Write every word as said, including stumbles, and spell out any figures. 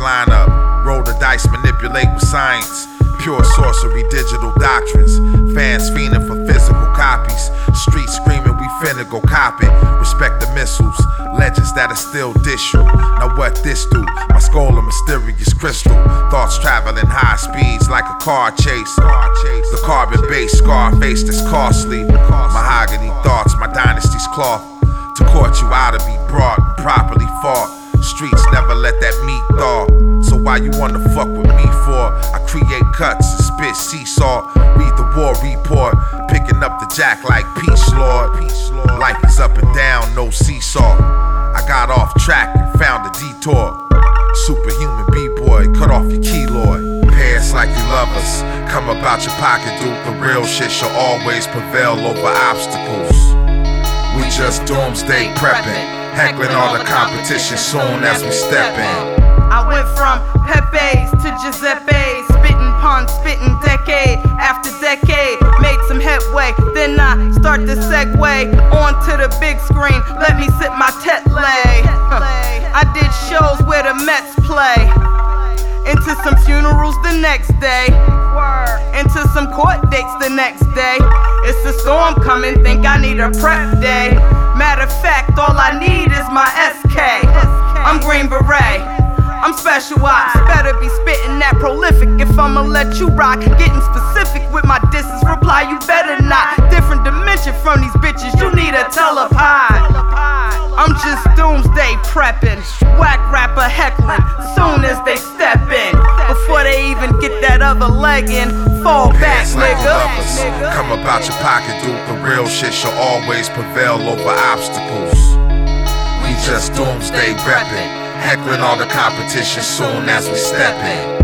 lineup. Roll the dice, manipulate with science. Pure sorcery, digital doctrines. Fans fiending for physical copies. Streets screaming, we finna go cop it. Respect the missiles, legends that'll still dish you. Now what this do? My skull a mysterious crystal. Thoughts traveling high speeds like a car chase. The carbon-based Scarface that's costly. Mahogany thoughts, my dynasty's cloth. To court you out to be brought and properly fought. Streets never let that meat thaw. So why you wanna fuck with me for? I create cuts and spit sea salt. Read the war report, picking up the jack like peace lord. Life is up and down, no seesaw. I got off track and found a detour. Superhuman b-boy, cut off your keloid. Pants like you love us, come about your pocket, dude. The real shit shall always prevail over obstacles. We just doomsday prepping, heckling all the competition soon as we step in. I went from Pepe's to Giuseppe's, spitting puns, spitting decade after decade. Made some headway, then I start to segue onto the big screen. Let me sip my Tetley. I did shows where the Mets play. Into some funerals the next day. Into some court dates the next day. It's a storm coming, think I need a prep day. Matter of fact, all I need is my S K. I'm Green Beret, I'm special ops. Better be spitting that prolific if I'ma let you rock. Getting specific with my disses, reply you better not. Different dimension from these bitches, you need a telepod. I'm just doomsday prepping, whack rapper heckling soon as they step in. Before they even get that other leg in, fall back, Like nigga. lovers, come about your pocket, dude. The real shit shall always prevail over obstacles. We just doomsday reppin', heckling all the competition soon as we step in.